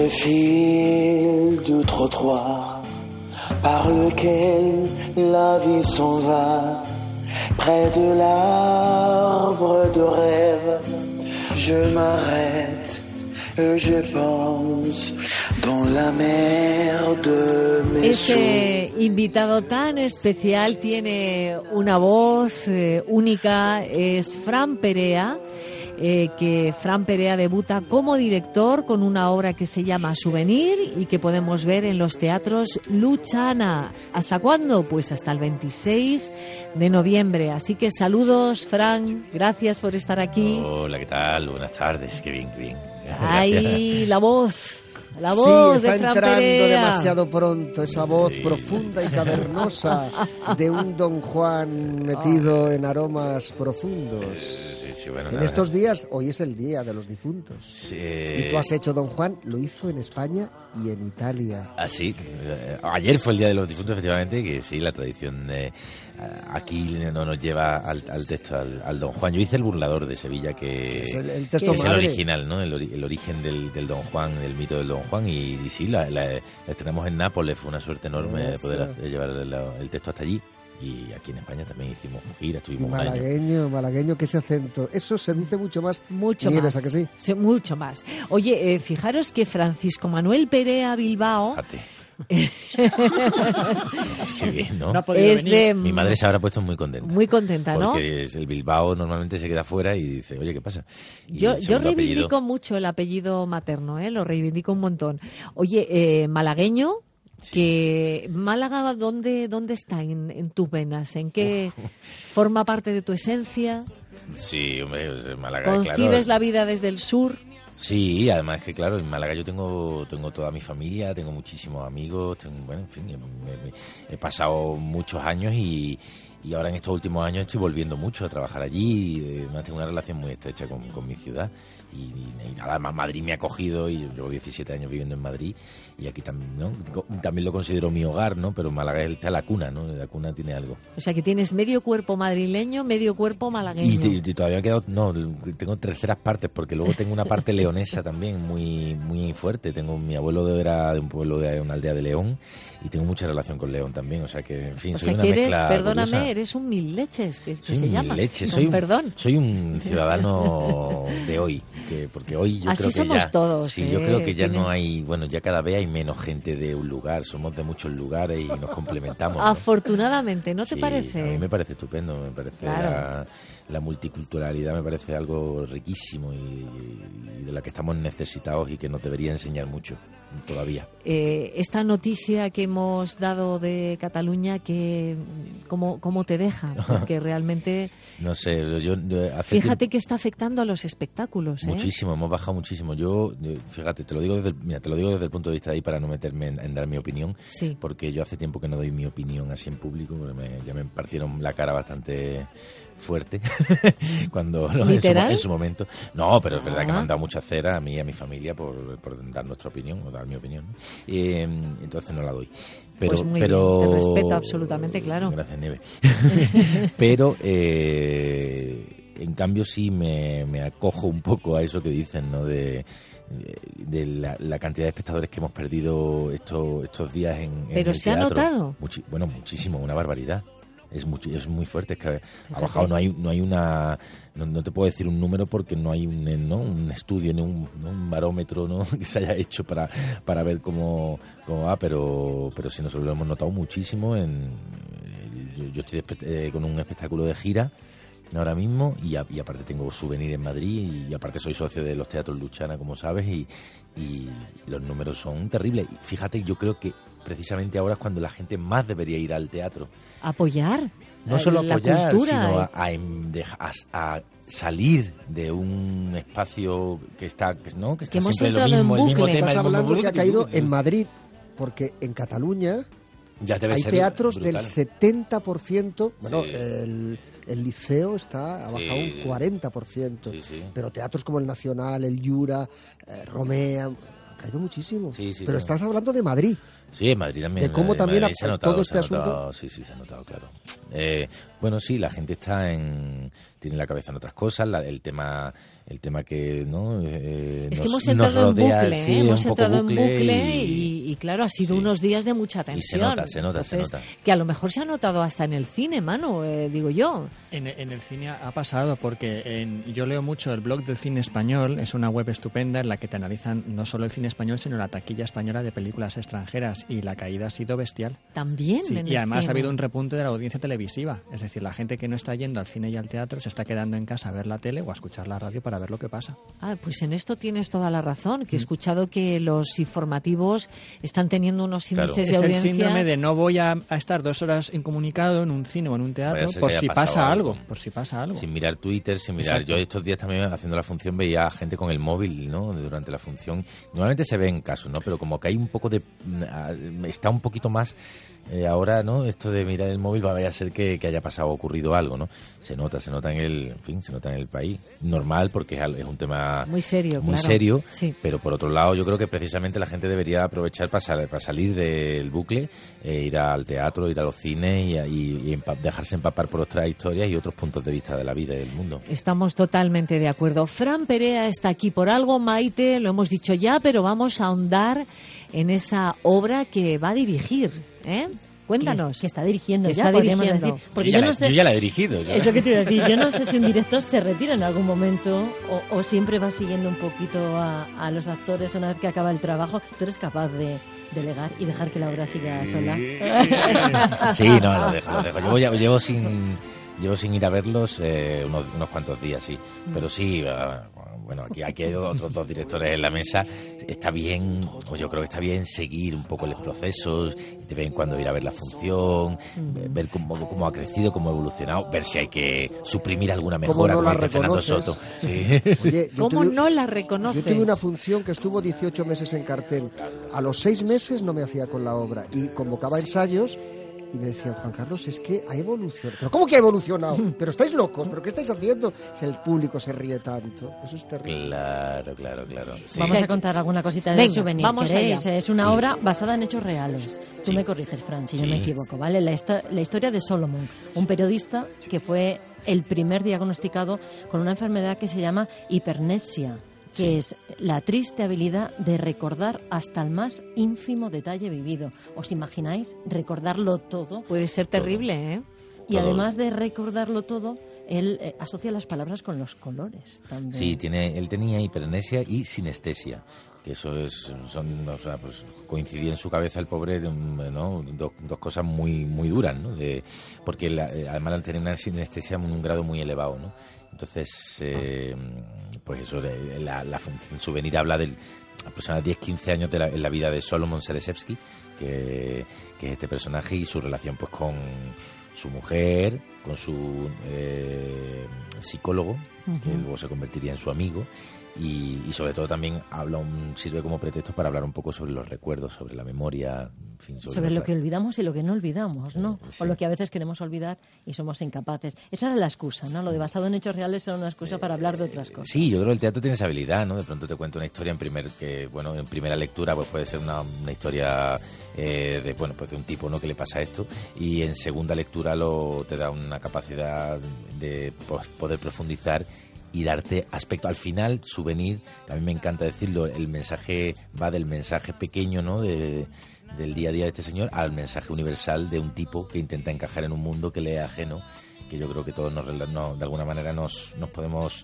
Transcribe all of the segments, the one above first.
fil du trottoir par lequel la vie s'en va, près de l'arbre de rêve, je m'arrête, je pense dans la mer de mes Este invitado tan especial tiene una voz única, es Fran Perea. Que Fran Perea debuta como director con una obra que se llama Souvenir y que podemos ver en los teatros Luchana. ¿Hasta cuándo? Pues hasta el 26 de noviembre. Así que saludos, Fran, gracias por estar aquí. Hola, ¿qué tal? Buenas tardes, qué bien, qué bien. Ahí la voz. La voz sí, está de Fran entrando Perea. Demasiado pronto esa voz profunda y cavernosa de un Don Juan metido en aromas profundos. Sí, bueno, en estos días, hoy es el Día de los Difuntos. Sí. Y tú has hecho, Don Juan, lo hizo en España y en Italia. Ah, sí. Ayer fue el Día de los Difuntos, efectivamente, que sí, la tradición aquí no nos lleva al texto, al Don Juan. Yo hice El burlador de Sevilla, que es el texto que es madre. el original, ¿no? El origen del Don Juan, del mito del Don Juan. Y sí, la estrenamos en Nápoles. Fue una suerte enorme poder llevar el texto hasta allí. Y aquí en España también hicimos gira, estuvimos un año. Malagueño, que ese acento. Eso se dice mucho más. Mucho Nieves, más. ¿a que sí? Sí, mucho más. Oye, fijaros que Francisco Manuel Perea Bilbao... Qué bien, ¿no? No es de... Mi madre se habrá puesto muy contenta. Muy contenta, ¿no? Porque el Bilbao normalmente se queda fuera y dice, oye, ¿qué pasa? Y yo reivindico mucho el apellido materno, lo reivindico un montón. Oye, malagueño... Sí. Que Málaga, ¿dónde está en tus venas? ¿En qué forma parte de tu esencia? Sí, hombre, Málaga, ¿Concibes claro, la vida desde el sur? Sí, además que claro, en Málaga yo tengo toda mi familia, tengo muchísimos amigos, bueno, en fin, he pasado muchos años y ahora en estos últimos años estoy volviendo mucho a trabajar allí y además tengo una relación muy estrecha con mi ciudad. Y nada más, Madrid me ha acogido y yo llevo 17 años viviendo en Madrid y aquí también, ¿no? También lo considero mi hogar, ¿no? Pero Málaga está la cuna, ¿no? La cuna tiene algo. O sea que tienes medio cuerpo madrileño, medio cuerpo malagueño. Y todavía me ha quedado, no, tengo terceras partes porque luego tengo una parte leonesa también muy muy fuerte. Mi abuelo era de un pueblo de una aldea de León y tengo mucha relación con León también, o sea que, en fin, soy una mezcla perdóname, curiosa. Eres un mil leches, que soy se llama. Soy un ciudadano de hoy. Porque hoy yo así creo que somos ya, todos. Sí, yo creo que ya no hay, bueno, ya cada vez hay menos gente de un lugar, somos de muchos lugares y nos complementamos, ¿no? Afortunadamente, ¿no te parece? A mí me parece estupendo, me parece claro. la multiculturalidad me parece algo riquísimo y de la que estamos necesitados y que nos debería enseñar mucho todavía. Esta noticia que hemos dado de Cataluña, ¿cómo te deja? Porque realmente... No sé, fíjate que está afectando a los espectáculos, Muchísimo, hemos bajado muchísimo. Yo, fíjate, te lo digo desde el punto de vista de ahí para no meterme en dar mi opinión, sí. Porque yo hace tiempo que no doy mi opinión así en público, porque ya me partieron la cara bastante fuerte cuando en su momento. No, pero es verdad que me han dado mucha cera a mí y a mi familia por dar nuestra opinión o dar mi opinión, ¿no? Entonces no la doy. Pero, pues muy bien, te respeto absolutamente, claro. Gracias, Nieve. Pero en cambio sí me acojo un poco a eso que dicen, ¿no? De la cantidad de espectadores que hemos perdido estos días en pero el se teatro. ha notado. Bueno, muchísimo, una barbaridad. Es muy fuerte, es que ha bajado, no hay una, no te puedo decir un número porque no hay un estudio ni un barómetro, ¿no? que se haya hecho para ver cómo va, pero sí nosotros lo hemos notado muchísimo. Yo estoy con un espectáculo de gira ahora mismo y aparte tengo Souvenir en Madrid y aparte soy socio de los teatros Luchana, como sabes, y los números son terribles. Fíjate, yo creo que precisamente ahora es cuando la gente más debería ir al teatro. Apoyar. No solo apoyar, cultura, sino a salir de un espacio que está siempre lo mismo, el mismo tema. Estás hablando que ha caído en Madrid, porque en Cataluña hay teatros del 70%. Bueno, sí. El Liceo ha bajado un 40%, pero teatros como el Nacional, el Jura, Romea, caído muchísimo. Sí, pero estás hablando de Madrid. Sí, en Madrid también. De cómo también se ha notado, todo este asunto. Sí, se ha notado, claro. Bueno, sí, la gente tiene la cabeza en otras cosas, el tema que no es que hemos entrado en bucle, hemos entrado en bucle y claro, ha sido unos días de mucha tensión. Y se nota. Que a lo mejor se ha notado hasta en el cine, Manu, digo yo. En el cine ha pasado porque yo leo mucho el blog del cine español, es una web estupenda en la que te analizan no solo el cine español, sino la taquilla española de películas extranjeras, y la caída ha sido bestial. También. Sí, y además ha habido un repunte de la audiencia televisiva, es decir, la gente que no está yendo al cine y al teatro se está quedando en casa a ver la tele o a escuchar la radio para ver lo que pasa. Pues en esto tienes toda la razón, que he escuchado que los informativos están teniendo unos índices de audiencia. Es el síndrome de no voy a estar 2 horas incomunicado en un cine o en un teatro por si pasa algo. Sin mirar Twitter, sin mirar. Exacto. Yo estos días también haciendo la función veía a gente con el móvil, ¿no? Durante la función. Normalmente se ven casos, ¿no? Pero como que hay un poco de... está un poquito más... ahora, ¿no? Esto de mirar el móvil va a ser que haya pasado, ocurrido algo, ¿no? Se nota se nota en el país. Normal, porque es un tema muy serio, sí. Pero por otro lado, yo creo que precisamente la gente debería aprovechar para salir del bucle, ir al teatro, ir a los cines y dejarse empapar por otras historias y otros puntos de vista de la vida y del mundo. Estamos totalmente de acuerdo. Fran Perea está aquí por algo, Maite, lo hemos dicho ya, pero vamos a ahondar en esa obra que va a dirigir, ¿eh? Cuéntanos. Que está dirigiendo que ya, está podríamos dirigiendo. decir. Porque yo ya la he dirigido. ¿No? Es lo que te iba a decir. Yo no sé si un director se retira en algún momento o siempre va siguiendo un poquito a los actores una vez que acaba el trabajo. ¿Tú eres capaz de delegar y dejar que la obra siga sola? Sí, no, lo dejo. Llevo sin ir a verlos unos cuantos días, sí. Pero sí, bueno, aquí hay otros 2 directores en la mesa. Está bien, o yo creo que está bien seguir un poco los procesos, de vez en cuando ir a ver la función, ver cómo ha crecido, cómo ha evolucionado, ver si hay que suprimir alguna mejora, como dice Fernando Soto. Sí. Oye, ¿cómo no la reconoces? Yo tuve una función que estuvo 18 meses en cartel. A los 6 meses no me hacía con la obra y convocaba ensayos. Y me decían, Juan Carlos, es que ha evolucionado. ¿Pero cómo que ha evolucionado? ¿Pero estáis locos? ¿Pero qué estáis haciendo? Si el público se ríe tanto. Eso es terrible. Claro. Sí. Vamos a contar alguna cosita del souvenir. Vamos allá. Es una obra basada en hechos reales. Tú me corriges, Fran, si yo me equivoco, ¿vale? La historia de Solomon, un periodista que fue el primer diagnosticado con una enfermedad que se llama hipernesia, que es la triste habilidad de recordar hasta el más ínfimo detalle vivido. ¿Os imagináis recordarlo todo? Puede ser terrible, ¿eh? Y además de recordarlo todo, él asocia las palabras con los colores también. Sí, él tenía hipernesia y sinestesia, que eso pues coincidía en su cabeza el pobre, ¿no? Dos cosas muy muy duras, ¿no? Porque además al tener una sinestesia en un grado muy elevado, ¿no? Entonces, pues eso, la función souvenir habla del aproximadamente 10-15 años en la vida de Solomon Selesevsky, que es este personaje, y su relación pues con su mujer, con su psicólogo, que luego se convertiría en su amigo, y sobre todo también sirve como pretexto para hablar un poco sobre los recuerdos, sobre la memoria, en fin, sobre lo que olvidamos y lo que no olvidamos, ¿no? Sí. O lo que a veces queremos olvidar y somos incapaces. Esa era la excusa, ¿no? Lo de basado en hechos reales era una excusa para hablar de otras cosas. Sí, yo creo que el teatro tiene esa habilidad, ¿no? De pronto te cuento una historia en primera lectura pues puede ser una historia de un tipo, ¿no? que le pasa esto, y en segunda lectura te da una capacidad de poder profundizar y darte aspecto. Al final, souvenir, a mí me encanta decirlo, el mensaje va del mensaje pequeño, ¿no? del día a día de este señor al mensaje universal de un tipo que intenta encajar en un mundo que le es ajeno, que yo creo que todos de alguna manera nos podemos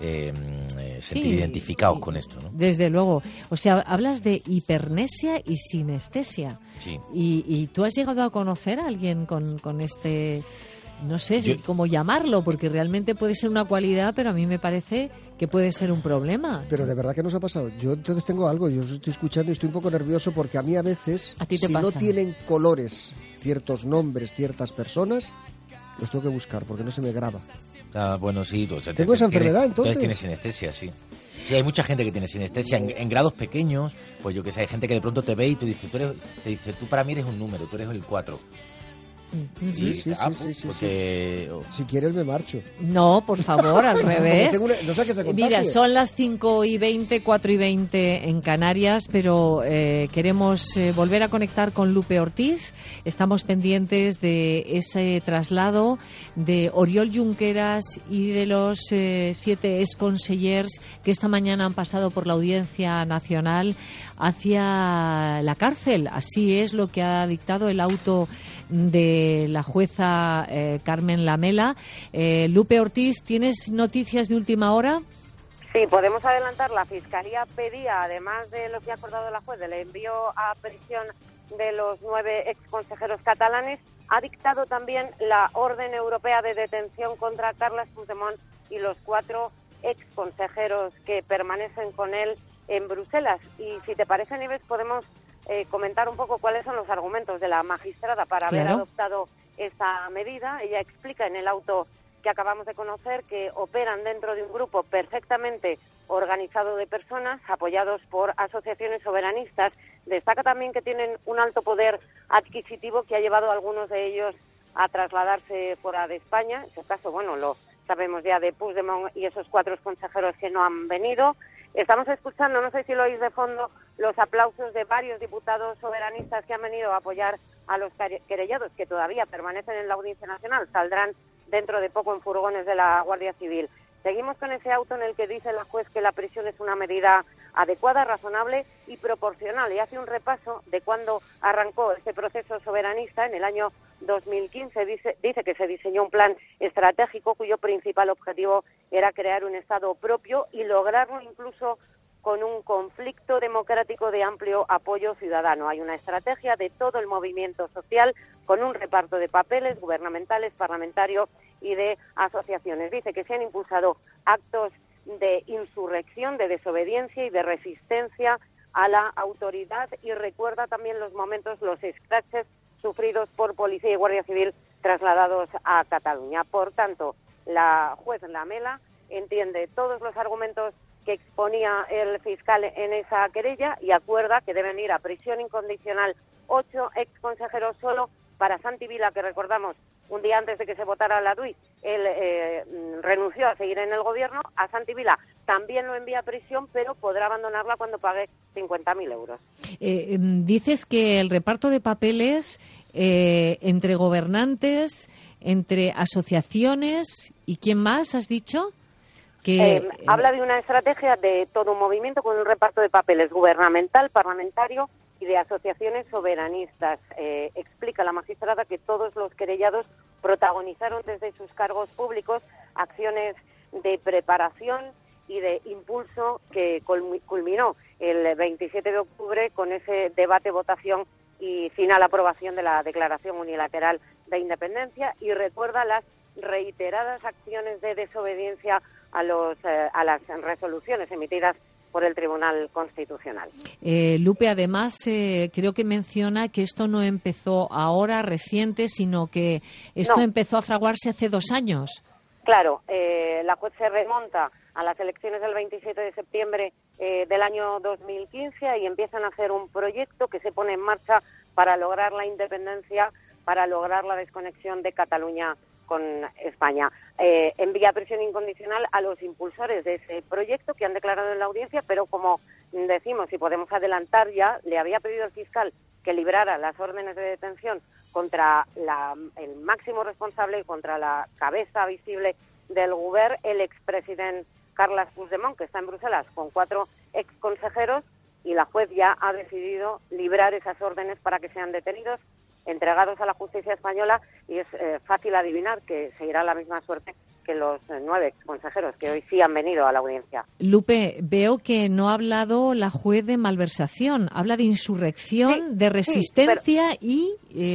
sentir identificados con esto, ¿no? Desde luego. O sea, hablas de hipernesia y sinestesia. Sí. ¿Y tú has llegado a conocer a alguien con este... No sé cómo llamarlo, porque realmente puede ser una cualidad, pero a mí me parece que puede ser un problema. Pero de verdad que nos ha pasado. Yo entonces tengo algo, yo os estoy escuchando y estoy un poco nervioso porque a mí a veces, si no tienen colores ciertos nombres, ciertas personas, los tengo que buscar porque no se me graba. Ah, bueno, sí. Tengo esa enfermedad, entonces. Tienes sinestesia, sí. Sí, hay mucha gente que tiene sinestesia en grados pequeños. Pues yo que sé, hay gente que de pronto te ve y te dice, tú para mí eres un número, tú eres el 4. Sí, porque... Si quieres me marcho. No, por favor, al revés. No sé qué se contagie. Mira, son las 5:20, 4:20 en Canarias, pero queremos volver a conectar con Lupe Ortiz. Estamos pendientes de ese traslado de Oriol Junqueras y de los 7 exconsellers que esta mañana han pasado por la Audiencia Nacional hacia la cárcel. Así es lo que ha dictado el auto de la jueza Carmen Lamela. Lupe Ortiz, ¿tienes noticias de última hora? Sí, podemos adelantar. La Fiscalía pedía, además de lo que ha acordado la juez, del envío a prisión de los 9 exconsejeros catalanes, ha dictado también la orden europea de detención contra Carles Puigdemont y los 4 exconsejeros que permanecen con él en Bruselas. Y si te parece, Nieves, podemos comentar un poco cuáles son los argumentos de la magistrada para haber adoptado esta medida. Ella explica en el auto que acabamos de conocer que operan dentro de un grupo perfectamente organizado de personas apoyados por asociaciones soberanistas. Destaca también que tienen un alto poder adquisitivo que ha llevado a algunos de ellos a trasladarse fuera de España. En su caso, bueno, lo sabemos ya de Puigdemont y esos 4 consejeros que no han venido. Estamos escuchando, no sé si lo oís de fondo, los aplausos de varios diputados soberanistas que han venido a apoyar a los querellados que todavía permanecen en la Audiencia Nacional. Saldrán dentro de poco en furgones de la Guardia Civil. Seguimos con ese auto en el que dice la juez que la prisión es una medida adecuada, razonable y proporcional. Y hace un repaso de cuándo arrancó este proceso soberanista. En el año 2015 dice que se diseñó un plan estratégico cuyo principal objetivo era crear un Estado propio y lograrlo incluso con un conflicto democrático de amplio apoyo ciudadano. Hay una estrategia de todo el movimiento social con un reparto de papeles gubernamentales, parlamentarios y de asociaciones. Dice que se han impulsado actos de insurrección, de desobediencia y de resistencia a la autoridad y recuerda también los momentos, los escraches sufridos por policía y guardia civil trasladados a Cataluña. Por tanto, la juez Lamela entiende todos los argumentos que exponía el fiscal en esa querella y acuerda que deben ir a prisión incondicional 8 exconsejeros solo para Santi Vila, que recordamos, un día antes de que se votara la DUI, él renunció a seguir en el gobierno. A Santi Vila también lo envía a prisión, pero podrá abandonarla cuando pague 50.000 euros. Dices que el reparto de papeles entre gobernantes, entre asociaciones y ¿quién más has dicho? Que habla de una estrategia de todo un movimiento con un reparto de papeles gubernamental, parlamentario y de asociaciones soberanistas. Explica la magistrada que todos los querellados protagonizaron desde sus cargos públicos acciones de preparación y de impulso que culminó el 27 de octubre con ese debate, votación y final aprobación de la Declaración Unilateral de Independencia, y recuerda las reiteradas acciones de desobediencia a las resoluciones emitidas por el Tribunal Constitucional. Lupe, además, creo que menciona que esto no empezó ahora, reciente, sino que esto empezó a fraguarse hace 2 años. Claro, la juez se remonta a las elecciones del 27 de septiembre del año 2015 y empiezan a hacer un proyecto que se pone en marcha para lograr la independencia, para lograr la desconexión de Cataluña con España. Envía prisión incondicional a los impulsores de ese proyecto que han declarado en la audiencia, pero como decimos, y podemos adelantar ya, le había pedido al fiscal que librara las órdenes de detención contra el máximo responsable, contra la cabeza visible del Govern, el expresidente Carles Puigdemont, que está en Bruselas con 4 exconsejeros, y la juez ya ha decidido librar esas órdenes para que sean detenidos, entregados a la justicia española, y es fácil adivinar que seguirá la misma suerte que los 9 exconsejeros que hoy sí han venido a la audiencia. Lupe, veo que no ha hablado la juez de malversación, habla de insurrección, de resistencia y...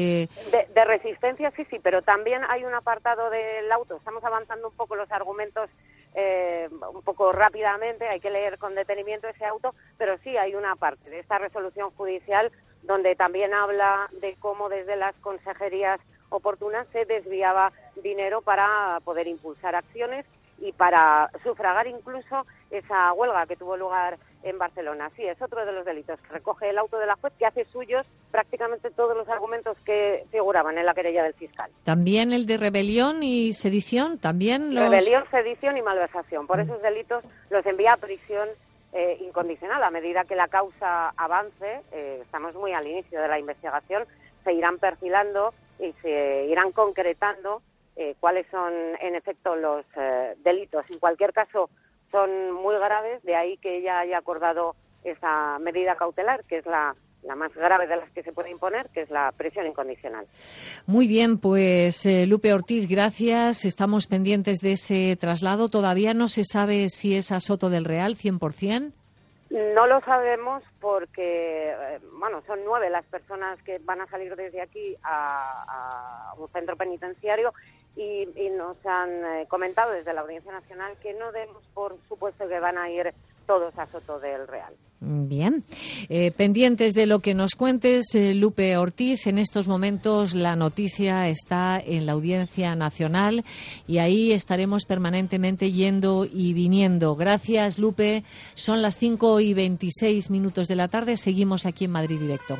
De resistencia, sí, pero también hay un apartado del auto. Estamos avanzando un poco los argumentos un poco rápidamente, hay que leer con detenimiento ese auto, pero sí hay una parte de esta resolución judicial donde también habla de cómo desde las consejerías oportunas se desviaba dinero para poder impulsar acciones y para sufragar incluso esa huelga que tuvo lugar en Barcelona. Sí, es otro de los delitos que recoge el auto de la juez, que hace suyos prácticamente todos los argumentos que figuraban en la querella del fiscal. También el de rebelión y sedición, también los... Rebelión, sedición y malversación. Por esos delitos los envía a prisión incondicional. A medida que la causa avance, estamos muy al inicio de la investigación, se irán perfilando y se irán concretando cuáles son en efecto los delitos. En cualquier caso, son muy graves, de ahí que ella haya acordado esa medida cautelar, que es la más grave de las que se puede imponer, que es la prisión incondicional. Muy bien, pues Lupe Ortiz, gracias. Estamos pendientes de ese traslado. Todavía no se sabe si es a Soto del Real, 100%. No lo sabemos porque, son 9 las personas que van a salir desde aquí a un centro penitenciario y nos han comentado desde la Audiencia Nacional que no demos por supuesto que van a ir todos a Soto del Real. Bien. Pendientes de lo que nos cuentes, Lupe Ortiz. En estos momentos la noticia está en la Audiencia Nacional y ahí estaremos permanentemente yendo y viniendo. Gracias, Lupe. Son las 5:26 de la tarde. Seguimos aquí en Madrid Directo.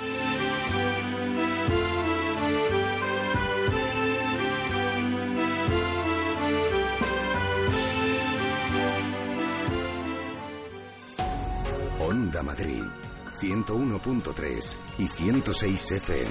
Onda Madrid, 101.3 y 106 FM.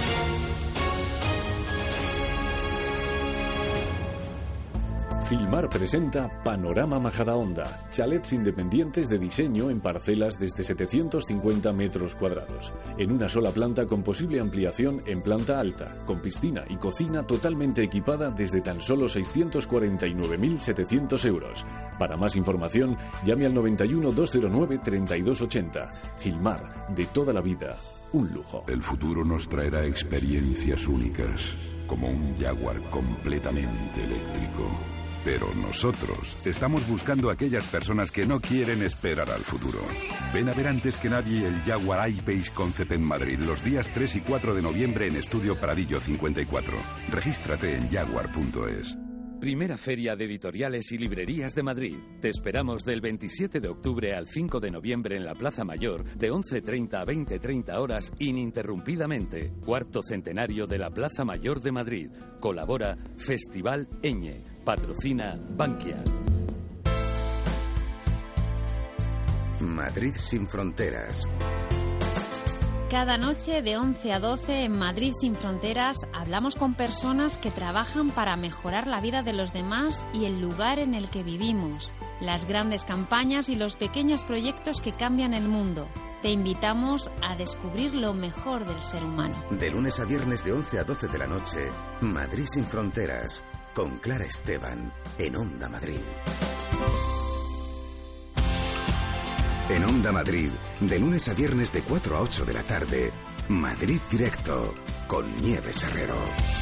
Gilmar presenta Panorama Majadahonda, chalets independientes de diseño en parcelas desde 750 metros cuadrados, en una sola planta con posible ampliación en planta alta, con piscina y cocina totalmente equipada desde tan solo 649.700 euros. Para más información, llame al 91 209 3280. Gilmar, de toda la vida, un lujo. El futuro nos traerá experiencias únicas, como un Jaguar completamente eléctrico. Pero nosotros estamos buscando a aquellas personas que no quieren esperar al futuro. Ven a ver antes que nadie el Jaguar I-Pace Concept en Madrid los días 3 y 4 de noviembre en Estudio Pradillo 54. Regístrate en jaguar.es. Primera Feria de Editoriales y Librerías de Madrid. Te esperamos del 27 de octubre al 5 de noviembre en la Plaza Mayor, de 11:30 a 20:30 horas, ininterrumpidamente. Cuarto centenario de la Plaza Mayor de Madrid. Colabora Festival Eñe. Patrocina Bankia. Madrid sin fronteras. Cada noche de 11 a 12 en Madrid sin fronteras hablamos con personas que trabajan para mejorar la vida de los demás y el lugar en el que vivimos, las grandes campañas y los pequeños proyectos que cambian el mundo. Te invitamos a descubrir lo mejor del ser humano. De lunes a viernes de 11 a 12 de la noche, Madrid sin fronteras, con Clara Esteban, en Onda Madrid. En Onda Madrid, de lunes a viernes de 4 a 8 de la tarde, Madrid Directo, con Nieves Herrero.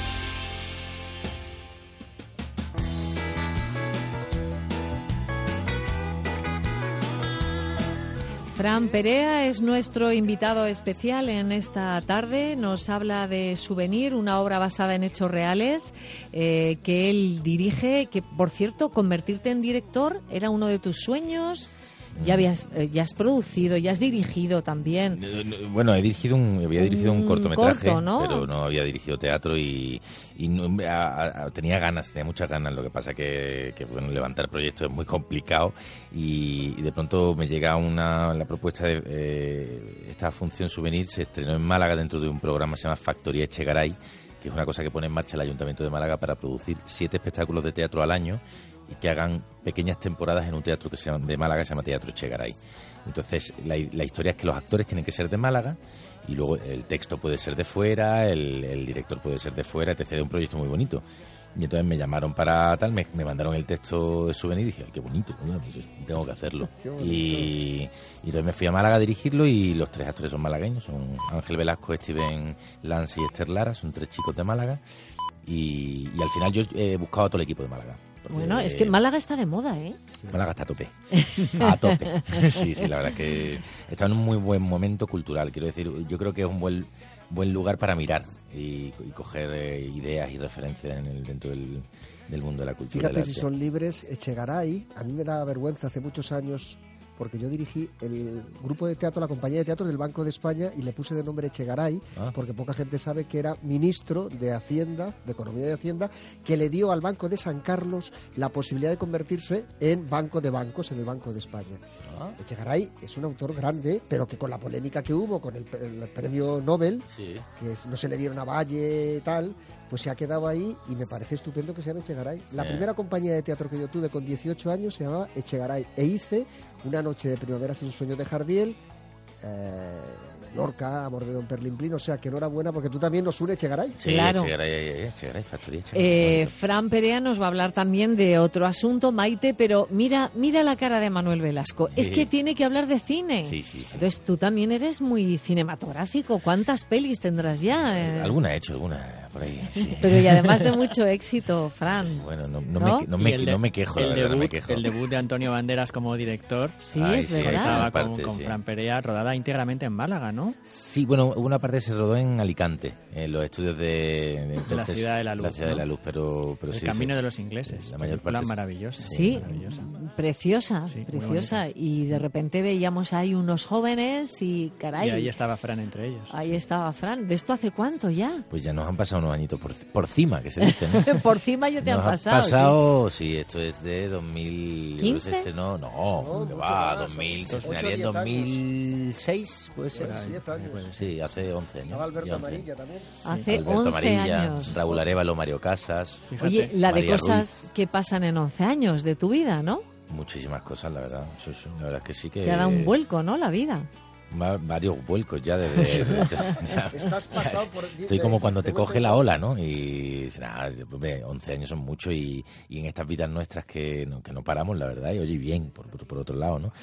Fran Perea es nuestro invitado especial en esta tarde. Nos habla de Souvenir, una obra basada en hechos reales que él dirige. Que, por cierto, convertirte en director era uno de tus sueños. Ya has producido, ya has dirigido también. Bueno, había dirigido un cortometraje, corto, ¿no? Pero no había dirigido teatro y tenía muchas ganas. Lo que pasa que levantar proyectos es muy complicado y de pronto me llega la propuesta de esta función Souvenir. Se estrenó en Málaga dentro de un programa que se llama Factoría Echegaray, que es una cosa que pone en marcha el Ayuntamiento de Málaga para producir 7 espectáculos de teatro al año y que hagan pequeñas temporadas en un teatro de Málaga que se llama Teatro Echegaray. Entonces, la historia es que los actores tienen que ser de Málaga y luego el texto puede ser de fuera, el director puede ser de fuera, etc. Es un proyecto muy bonito. Y entonces me llamaron para tal, me mandaron el texto de Souvenir y dije, qué bonito, pues tengo que hacerlo. Y entonces me fui a Málaga a dirigirlo y los 3 actores son malagueños, son Ángel Velasco, Steven Lance y Esther Lara, son 3 chicos de Málaga. Y al final yo he buscado a todo el equipo de Málaga. Bueno, es que Málaga está de moda, ¿eh? Málaga está a tope. A tope. Sí, la verdad es que está en un muy buen momento cultural. Quiero decir, yo creo que es un buen lugar para mirar y coger ideas y referencias dentro del mundo de la cultura. Fíjate, si son libres, Echegaray, a mí me da vergüenza hace muchos años, porque yo dirigí el grupo de teatro, la compañía de teatro del Banco de España, y le puse de nombre Echegaray, porque poca gente sabe que era ministro de Hacienda, de Economía y Hacienda, que le dio al Banco de San Carlos la posibilidad de convertirse en banco de bancos en el Banco de España. Echegaray es un autor grande, pero que con la polémica que hubo con el premio Nobel, que no se le dieron a Valle y tal, pues se ha quedado ahí, y me parece estupendo que se llame Echegaray. La primera compañía de teatro que yo tuve con 18 años se llamaba Echegaray, e hice Una noche de primavera sin sueño de Jardiel, Lorca, Amor de Don Perlimplín, o sea que enhorabuena, porque tú también nos une Echegaray. Sí, claro. Echegaray, factoría Echegaray. Fran Perea nos va a hablar también de otro asunto, Maite, pero mira la cara de Manuel Velasco. Es que tiene que hablar de cine. Sí. Entonces tú también eres muy cinematográfico. ¿Cuántas pelis tendrás ya? Alguna he hecho, alguna por ahí. Sí. Pero y además de mucho éxito, Fran. Bueno, no me quejo, la verdad, no me quejo. El debut de Antonio Banderas como director. Sí, es verdad. Estaba con Fran Perea, rodada íntegramente en Málaga, ¿no? Sí, bueno, una parte se rodó en Alicante, en los estudios de la Ciudad de la Luz. La Ciudad de la Luz, pero El sí, Camino de los Ingleses. La mayor parte maravillosa. Sí, maravillosa. Preciosa. Y de repente veíamos ahí unos jóvenes y caray. Y ahí estaba Fran entre ellos. Ahí estaba Fran. ¿De esto hace cuánto ya? Pues ya nos han pasado unos añitos por cima, que se dice, ¿no? Por cima ya te han pasado. Sí, esto es de 2000. ¿15? No, que va, 2000. Se estrenaría en 2006, puede ser. Sí, hace 11 años. Estaba Alberto Amarilla también. Hace Alberto 11 Amarilla, años. Raúl Arévalo, Mario Casas. Fíjate, Oye, la de María cosas que pasan en 11 años de tu vida, ¿no? Muchísimas cosas, la verdad. La verdad es que sí que... Te ha dado un vuelco, ¿no? La vida. Varios vuelcos ya Estás pasado por... Estoy como cuando te coge la ola, ¿no? Y nada, 11 años son mucho y en estas vidas nuestras que no paramos, la verdad, y oye, bien, por otro lado, ¿no?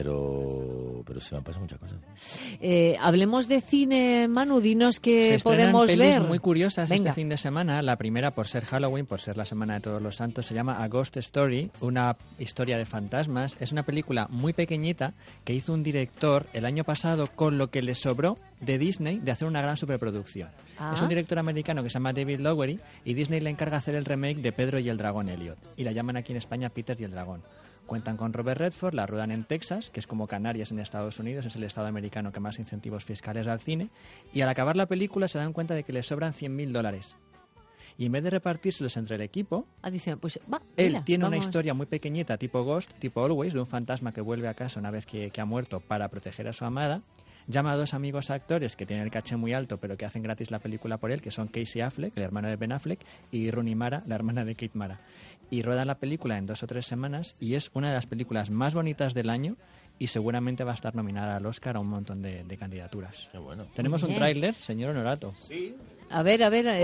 Pero se me han pasado muchas cosas. Hablemos de cine, Manu, dinos que podemos pelis ver. Muy curiosas. Venga. Este fin de semana. La primera, por ser Halloween, por ser la Semana de Todos los Santos, se llama A Ghost Story, una historia de fantasmas. Es una película muy pequeñita que hizo un director el año pasado con lo que le sobró de Disney de hacer una gran superproducción. Es un director americano que se llama David Lowery, y Disney le encarga hacer el remake de Pedro y el Dragón Elliot, y la llaman aquí en España Peter y el Dragón. Cuentan con Robert Redford, la ruedan en Texas, que es como Canarias en Estados Unidos, es el estado americano que más incentivos fiscales da al cine, y al acabar la película se dan cuenta de que les sobran $100,000. Y en vez de repartírselos entre el equipo, dicen, pues él tiene una historia muy pequeñita, tipo Ghost, tipo Always, de un fantasma que vuelve a casa una vez que ha muerto para proteger a su amada. Llama a dos amigos actores que tienen el caché muy alto, pero que hacen gratis la película por él, que son Casey Affleck, el hermano de Ben Affleck, y Rooney Mara, la hermana de Kate Mara. Y ruedan la película en 2 o 3 semanas, y es una de las películas más bonitas del año, y seguramente va a estar nominada al Oscar a un montón de candidaturas. Qué bueno. Tenemos un tráiler, señor Honorato. Sí. A ver,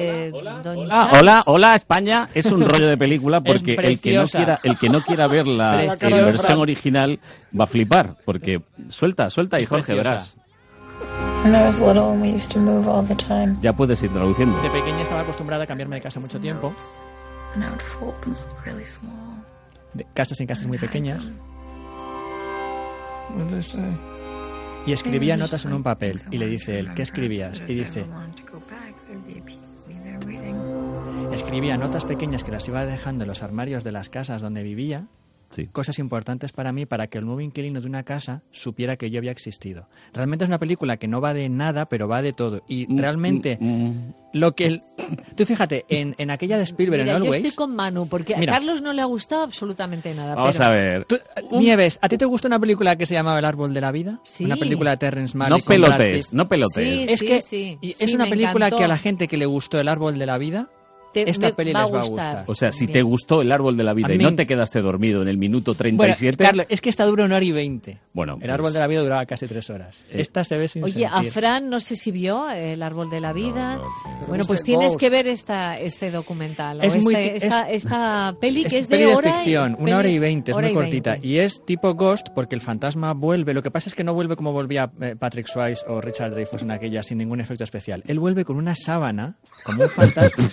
Hola, España. Es un rollo de película porque el que no quiera ver la versión original va a flipar, porque suelta y Jorge, verás. Ya puedes ir traduciendo. De pequeña estaba acostumbrada a cambiarme de casa mucho tiempo. De casas en casas muy pequeñas. Y escribía notas en un papel. Y le dice él, ¿qué escribías? Y dice, escribía notas pequeñas que las iba dejando en los armarios de las casas donde vivía. Sí. Cosas importantes para mí, para que el nuevo inquilino de una casa supiera que yo había existido. Realmente es una película que no va de nada, pero va de todo. Y realmente lo que... Tú fíjate, en aquella de Spielberg, Mira, en Always... yo estoy con Manu, porque a Carlos no le ha gustado absolutamente nada. Vamos a ver. Nieves, ¿a ti te gustó una película que se llamaba El árbol de la vida? Sí. Una película de Terrence Malick. No pelotes. Sí, es una película que a la gente que le gustó El árbol de la vida... Esta peli les va a gustar. O sea, si te gustó El árbol de la vida y no te quedaste dormido en el minuto 37... Bueno, Carlos, es que esta dura 1 hora y 20. Bueno, El árbol de la vida duraba casi 3 horas. Esta se ve sin Oye, sentir. a Fran no sé si vio El árbol de la vida. No, bueno, pues tienes que ver este documental. Es esta peli que es de peli de hora ficción, 1 hora y 20, es muy 20. cortita. Y es tipo Ghost porque el fantasma vuelve. Lo que pasa es que no vuelve como volvía Patrick Swayze o Richard Dreyfuss en aquella, sin ningún efecto especial. Él vuelve con una sábana, como un fantasma. Sí,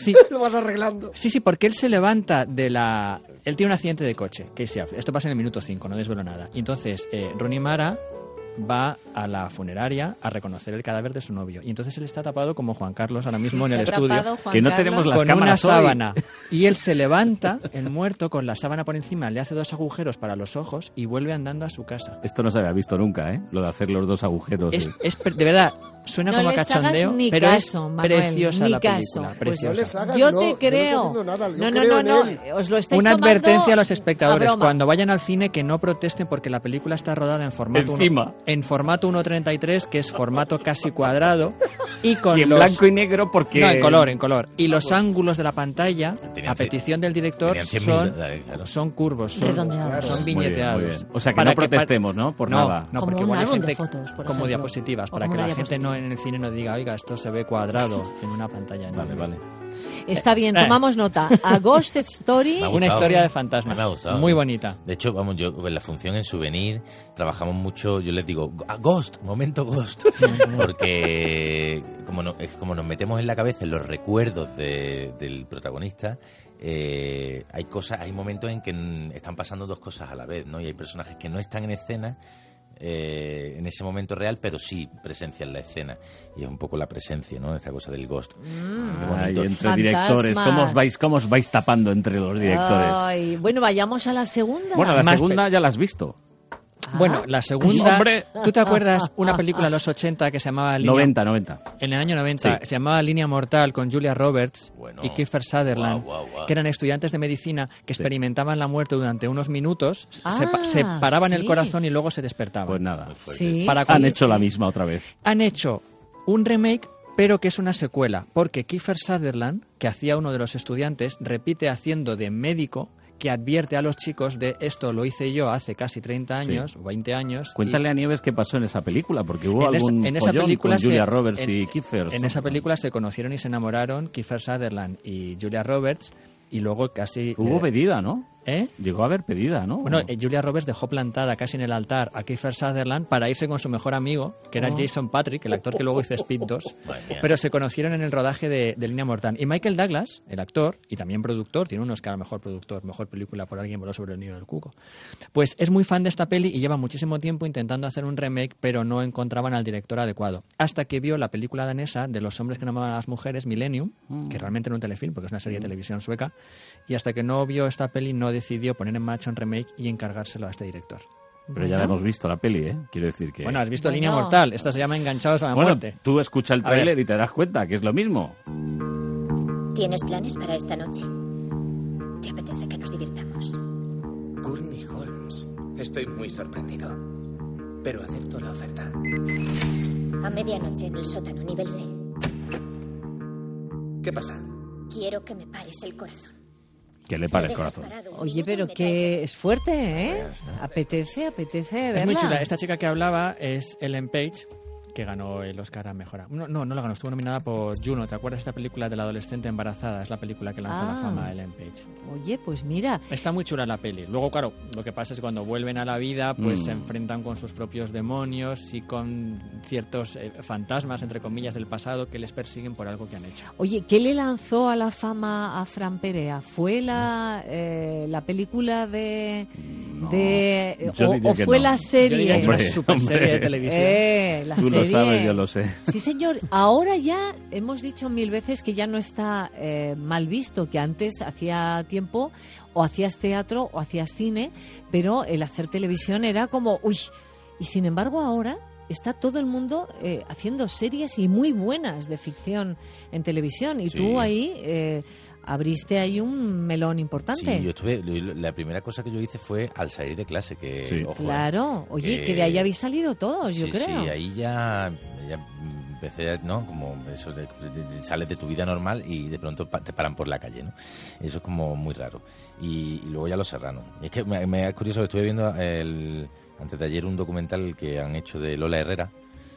vas arreglando. Sí, porque él se levanta de la... Él tiene un accidente de coche, Casey Affleck. Esto pasa en el minuto 5, no desvelo nada. Y entonces Rooney Mara va a la funeraria a reconocer el cadáver de su novio. Y entonces él está tapado como Juan Carlos ahora mismo en el estudio. Que no tenemos las con cámaras una sábana. Y él se levanta, el muerto, con la sábana por encima, le hace 2 agujeros para los ojos y vuelve andando a su casa. Esto no se había visto nunca, ¿eh? Lo de hacer los 2 agujeros. De verdad, suena como a cachondeo, pero caso, es Manuel, preciosa la película. Pues preciosa. yo te creo. No, os lo estáis Una tomando advertencia a los espectadores. a broma. Cuando vayan al cine, que no protesten porque la película está rodada en formato en formato 1.33, que es formato casi cuadrado, y con en blanco y negro porque... No, en color. Y los ángulos de la pantalla, a petición del director, son curvos, son viñeteados. Muy bien. O sea, que no protestemos, ¿no? Por nada. No, como porque un igual hay álbum gente de fotos, por como ejemplo. diapositivas, para que la gente no en el cine no diga, oiga, esto se ve cuadrado en una pantalla. Vale. Está bien, tomamos nota. A Ghost Story. Una historia de fantasmas. Me ha gustado. Muy bonita. De hecho, yo en la función en Souvenir trabajamos mucho, yo les digo, Ghost, momento Ghost. Porque como nos metemos en la cabeza en los recuerdos del protagonista, hay momentos en que están pasando 2 cosas a la vez, ¿no? Y hay personajes que no están en escena en ese momento real, pero sí presencian la escena. Y es un poco la presencia, ¿no? Esta cosa del ghost. Entre Fantasmas. directores, ¿cómo os vais tapando entre los directores? Ay, bueno, vayamos a la segunda. Bueno, la segunda ya la has visto. Bueno, la segunda... Hombre. ¿Tú te acuerdas una película de los 80 que se llamaba... 90. En el año 90, Sí. se llamaba Línea Mortal, con Julia Roberts Bueno. y Kiefer Sutherland, Guau. que eran estudiantes de medicina que experimentaban la muerte durante unos minutos, se paraban el sí. corazón y luego se despertaban. Pues nada. Sí, Han hecho la misma otra vez. Han hecho un remake, pero que es una secuela, porque Kiefer Sutherland, que hacía uno de los estudiantes, repite haciendo de médico que advierte a los chicos de esto lo hice yo hace casi 30 años, o 20 años. Cuéntale a Nieves qué pasó en esa película, porque hubo en algún esa follón película con Julia Roberts y Kiefer. En esa película se conocieron y se enamoraron Kiefer Sutherland y Julia Roberts, y luego casi... Hubo pedida, ¿no? ¿Eh? Llegó a haber pedida, ¿no? Bueno, Julia Roberts dejó plantada casi en el altar a Kiefer Sutherland para irse con su mejor amigo, que era Jason Patric, el actor que luego hizo Speed 2, pero se conocieron en el rodaje de Línea Mortal. Y Michael Douglas, el actor, y también productor, tiene un Oscar a mejor productor, mejor película por Alguien voló sobre el nido del cuco, pues es muy fan de esta peli y lleva muchísimo tiempo intentando hacer un remake, pero no encontraban al director adecuado. Hasta que vio la película danesa de los hombres que no amaban a las mujeres, Millennium, que realmente era un telefilm, porque es una serie de televisión sueca, y hasta que no vio esta peli no decidió poner en marcha un remake y encargárselo a este director. Pero ya la hemos visto la peli, ¿eh? Quiero decir que... Bueno, has visto Línea Mortal. Esta se llama Enganchados a la muerte. Tú escucha el A ver. tráiler y te das cuenta que es lo mismo. ¿Tienes planes para esta noche? ¿Te apetece que nos divirtamos? Courtney Holmes. Estoy muy sorprendido. Pero acepto la oferta. A medianoche en el sótano, nivel C. ¿Qué pasa? Quiero que me pares el corazón. Que le pare el corazón. Oye, pero que es fuerte, ¿eh? Apetece verla. Es muy chula. Esta chica que hablaba es Ellen Page, que ganó el Oscar a Mejor. No la ganó, estuvo nominada por Juno. ¿Te acuerdas de esta película de la adolescente embarazada? Es la película que lanzó la fama a Ellen Page. Oye, pues mira. Está muy chula la peli. Luego, claro, lo que pasa es que cuando vuelven a la vida, pues se enfrentan con sus propios demonios y con ciertos fantasmas, entre comillas, del pasado que les persiguen por algo que han hecho. Oye, ¿qué le lanzó a la fama a Fran Perea? ¿Fue la película o fue la serie? Yo diría que una super serie de televisión. La Tú serie. lo sabes, yo lo sé. Sí, señor. Ahora ya hemos dicho 1000 veces que ya no está mal visto, que antes hacía tiempo o hacías teatro o hacías cine, pero el hacer televisión era como, uy, y sin embargo ahora está todo el mundo haciendo series y muy buenas de ficción en televisión, y tú ahí abriste ahí un melón importante. Sí, la primera cosa que yo hice fue al salir de clase, que ojo, claro, oye, que de ahí habéis salido todos, yo creo. Sí, ahí ya empecé, ¿no? Como eso sales de tu vida normal y de pronto te paran por la calle, ¿no? Eso es como muy raro. Y luego ya Los Serrano. Y es que me es curioso que estuve viendo antes de ayer un documental que han hecho de Lola Herrera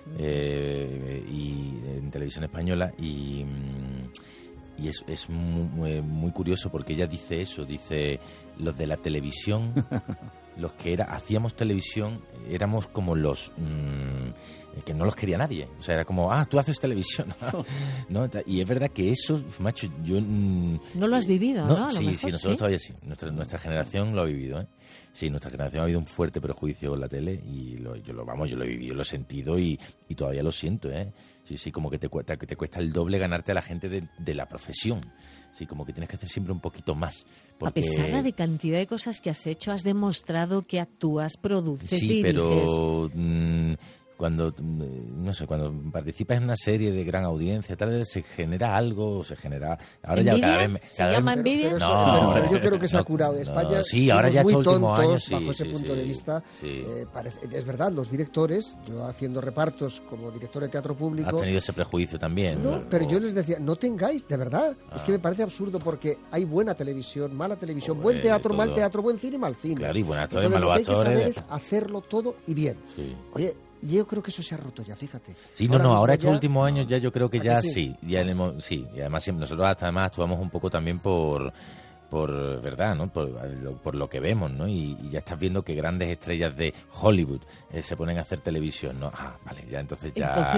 y en televisión española, y es muy curioso porque ella dice eso, dice los de la televisión, los que hacíamos televisión, éramos como los que no los quería nadie. O sea, era como, tú haces televisión. ¿No? Y es verdad que eso, macho, yo... no lo has vivido, ¿no? Sí, nosotros todavía sí. Nuestra generación lo ha vivido, ¿eh? Sí, nuestra generación ha habido un fuerte prejuicio con la tele y yo lo he vivido, lo he sentido y todavía lo siento, ¿eh? Sí, como que te cuesta el doble ganarte a la gente de la profesión. Sí, como que tienes que hacer siempre un poquito más. Porque... A pesar de cantidad de cosas que has hecho, has demostrado que actúas, produces, diriges. Pero... cuando participas en una serie de gran audiencia, tal vez se genera algo, ahora ¿envidia? ya cada vez ¿Se llama envidia? Pero yo creo que se ha curado. España, sí, ahora ya muy estos últimos tontos años, bajo ese punto de vista. Es verdad, los directores, yo haciendo repartos como director de teatro público... Has tenido ese prejuicio también. No, pero yo les decía, no tengáis, de verdad. Es que me parece absurdo porque hay buena televisión, mala televisión, buen teatro, mal teatro, buen cine, mal cine. Claro, y buenos actores, malos actores. Lo que hay que saber es hacerlo todo y bien. Sí. Oye, yo creo que eso se ha roto ya, fíjate. Sí, ahora estos últimos años ya yo creo que ya sí. Y además nosotros además actuamos un poco también por verdad, ¿no? Por lo que vemos, ¿no? Y ya estás viendo que grandes estrellas de Hollywood se ponen a hacer televisión, ¿no? Vale, ya entonces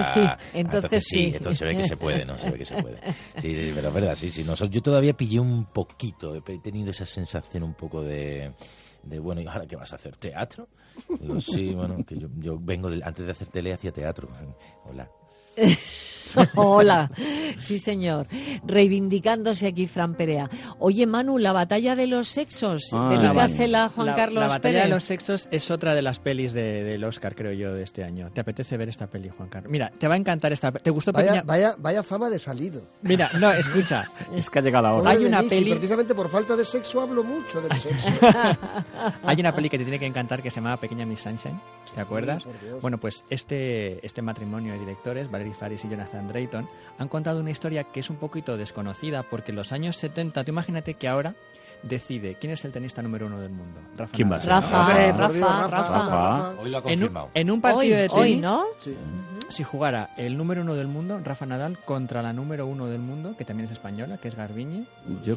sí. Esto se ve que se puede, ¿no? Se ve que se puede. Sí, pero es verdad, sí. Yo todavía pillé un poquito, he tenido esa sensación un poco de bueno, ¿y ahora qué vas a hacer? ¿Teatro? Digo, sí, bueno, que yo vengo antes de hacer tele hacía teatro. Hola. Hola, sí señor, reivindicándose aquí Fran Perea. Oye Manu, la batalla de los sexos, dedícasela a Juan Carlos La batalla Pérez. de los sexos es otra de las pelis del Oscar, creo yo, de este año. ¿Te apetece ver esta peli, Juan Carlos? Mira, te va a encantar esta peli. ¿Te gustó Pequeña? Vaya fama de salido. Mira, no, escucha. Es que ha llegado la hora. Hay una peli... precisamente por falta de sexo hablo mucho del sexo. Hay una peli que te tiene que encantar que se llama Pequeña Miss Sunshine, ¿te acuerdas? Bueno, pues este matrimonio de directores, Valerie Faris y Jonathan Drayton, han contado una historia que es un poquito desconocida porque en los años 70, tú imagínate que ahora decide quién es el tenista número 1 del mundo. ¿Quién va a ser? Rafa. Hoy lo ha confirmado. En un partido de tenis, hoy, ¿no? Sí. Si jugara el número 1 del mundo, Rafa Nadal, contra la número 1 del mundo, que también es española, que es Garbiñe,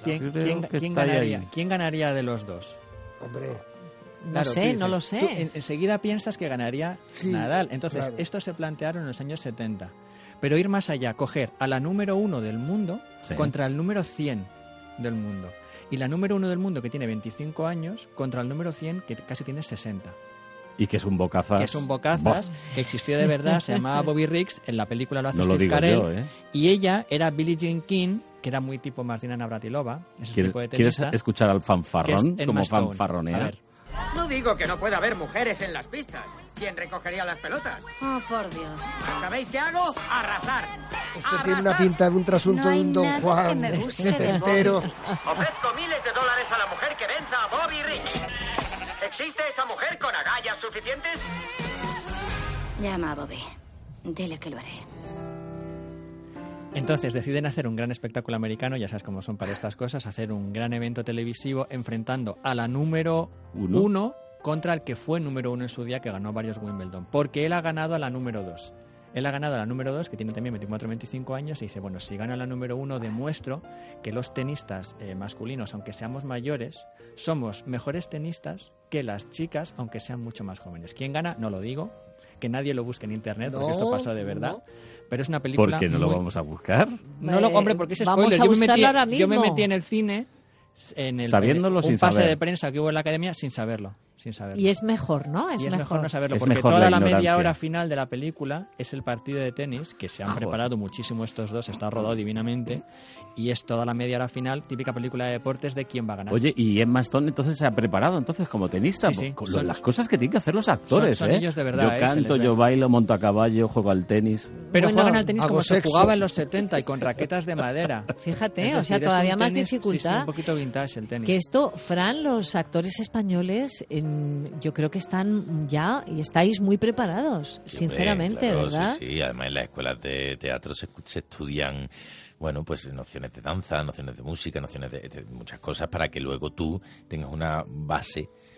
¿quién ganaría de los dos? Hombre... No lo sé. Tú enseguida piensas que ganaría Nadal. Entonces, esto se plantearon en los años 70. Pero ir más allá, coger a la número 1 del mundo contra el número 100 del mundo. Y la número 1 del mundo, que tiene 25 años, contra el número 100, que casi tiene 60. Y que es un bocazas. Que es un bocazas, que existió de verdad, se llamaba Bobby Riggs, en la película lo hace Steve Carell. Y ella era Billie Jean King, que era muy tipo Martina Navratilova, ese tipo de tenista. ¿Quieres escuchar al fanfarrón? Como Stone. fanfarronea. A ver. No digo que no pueda haber mujeres en las pistas. ¿Quién recogería las pelotas? Oh, por Dios. ¿Sabéis qué hago? Arrasar. Tiene una pinta de un trasunto de un Don Juan setentero. Ofrezco $miles a la mujer que venza a Bobby Riggs. ¿Existe esa mujer con agallas suficientes? Llama a Bobby. Dile que lo haré. Entonces deciden hacer un gran espectáculo americano, ya sabes cómo son para estas cosas, hacer un gran evento televisivo enfrentando a la número 1 contra el que fue número 1 en su día, que ganó varios Wimbledon, porque él ha ganado a la número 2. Él ha ganado a la número 2, que tiene también 24-25 años, y dice, bueno, si gano a la número 1 demuestro que los tenistas masculinos, aunque seamos mayores, somos mejores tenistas que las chicas, aunque sean mucho más jóvenes. ¿Quién gana? No lo digo. Que nadie lo busque en internet, porque esto pasó de verdad. Pero es una película... ¿Por qué no lo vamos a buscar? No lo hombre, porque es spoiler. Yo me metí en el cine, sabiéndolo sin saber. Un pase de prensa que hubo en la academia sin saberlo. Y es mejor, ¿no? Es mejor no saberlo, es porque mejor toda la media hora final de la película es el partido de tenis, que se han preparado muchísimo estos dos, está rodado divinamente, y es toda la media hora final, típica película de deportes de quién va a ganar. Oye, y Emma Stone entonces se ha preparado entonces como tenista, sí. Con las cosas que tienen que hacer los actores, son ellos de verdad. Yo canto, yo bailo, monto a caballo, juego al tenis. Pero juegan al tenis como se jugaba en los 70 y con raquetas de madera. Fíjate, o sea, todavía más dificultad. Sí, un poquito vintage el tenis. Que esto, Fran, los actores españoles, yo creo que están ya y estáis muy preparados, sinceramente, claro, ¿verdad? Sí, además en las escuelas de teatro se estudian, bueno, pues nociones de danza, nociones de música, nociones de muchas cosas para que luego tú tengas una base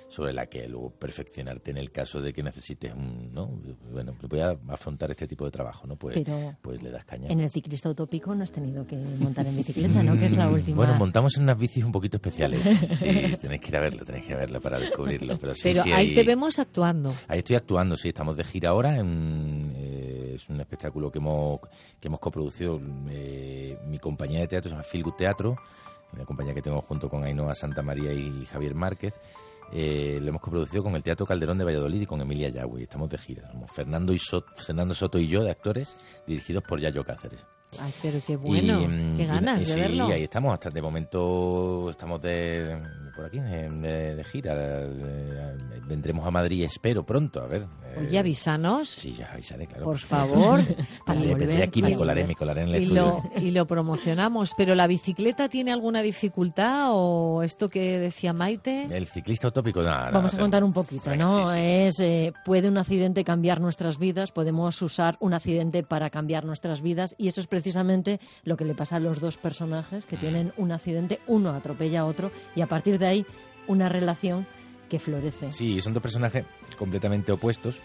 sobre la que luego perfeccionarte en el caso de que necesites voy a afrontar este tipo de trabajo, ¿no? Pues le das caña. En el ciclista utópico no has tenido que montar en bicicleta, ¿no? Que es la última. Bueno, montamos en unas bicis un poquito especiales. Sí, tenéis que ir a verlo para descubrirlo. Pero ahí te vemos actuando. Ahí estoy actuando, sí. Estamos de gira ahora. Es un espectáculo que hemos coproducido. Mi compañía de teatro se llama Feel Good Teatro, una compañía que tengo junto con Ainhoa Santamaría y Javier Márquez. Lo hemos coproducido con el Teatro Calderón de Valladolid y con Emilia Yagüe. Estamos de gira. Somos Fernando Soto y yo, de actores, dirigidos por Yayo Cáceres. Ay, pero qué bueno, qué ganas de verlo. Sí, ahí estamos, hasta de momento estamos por aquí, de gira. Vendremos a Madrid, espero, pronto, a ver. Oye, avísanos. Sí, ya avisaré, claro. Por favor. Vendré aquí, me colaré en el estudio. Y lo promocionamos. ¿Pero la bicicleta tiene alguna dificultad o esto que decía Maite? El ciclista utópico, nada. Vamos a contar un poquito, ¿no? Sí. Puede un accidente cambiar nuestras vidas, podemos usar un accidente para cambiar nuestras vidas, y eso es precisamente lo que le pasa a los dos personajes que tienen un accidente, uno atropella a otro y a partir de ahí una relación que florece. Sí, son dos personajes completamente opuestos